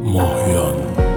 ماهیان.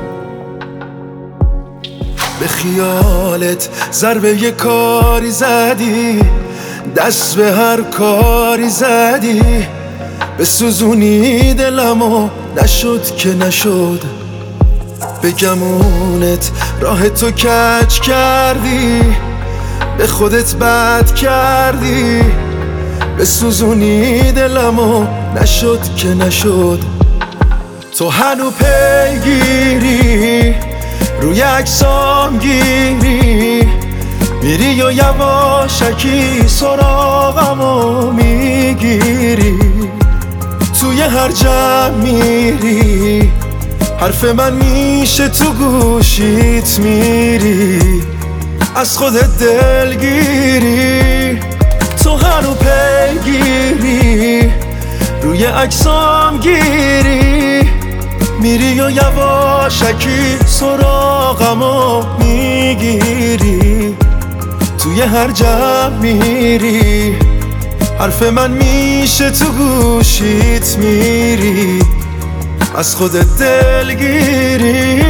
به خیالت ضربه یه کاری زدی، دست به هر کاری زدی، به سوزونی دلمو نشد که نشد. به گمونت راه تو کج کردی، به خودت بد کردی، به سوزونی دلمو نشد که نشد. تو هنو پیگیری، روی عکسام گیری، میری و یواشکی سراغمو میگیری. توی هر جمع میری، حرف من میشه تو گوشیت میری، از خودت دلگیری. تو هنو پیگیری، روی عکسام گیری، میری و یواشکی سراغمو میگیری. توی هر جمع میری، حرف من میشه تو گوشیت میری، از خودت دلگیری.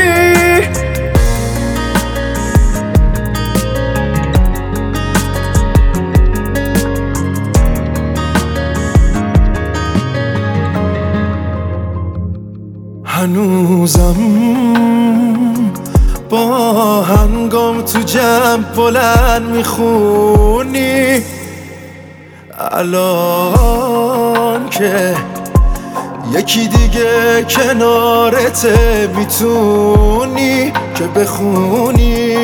هنوزم با هنگام تو جمع بلند میخونی، الان که یکی دیگه کنارته میتونی که بخونی.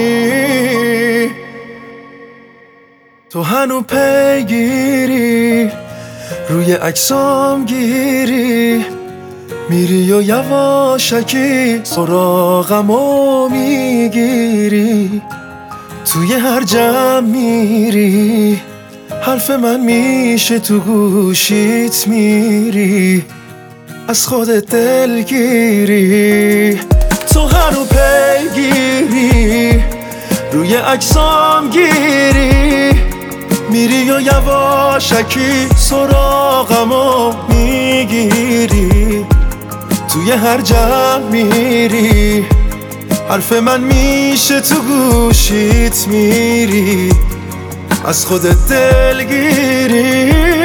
تو هنو پیگیری، روی عکسام گیری، میری و یواشکی سراغمو میگیری. توی هر جمع میری، حرف من میشه تو گوشیت میری، از خودت دلگیری. تو هنو پیگیری، روی عکسام گیری، میری و یواشکی سراغمو میگیری. توی هر جمع میری، حرف من میشه تو گوشیت میری، از خودت دلگیری.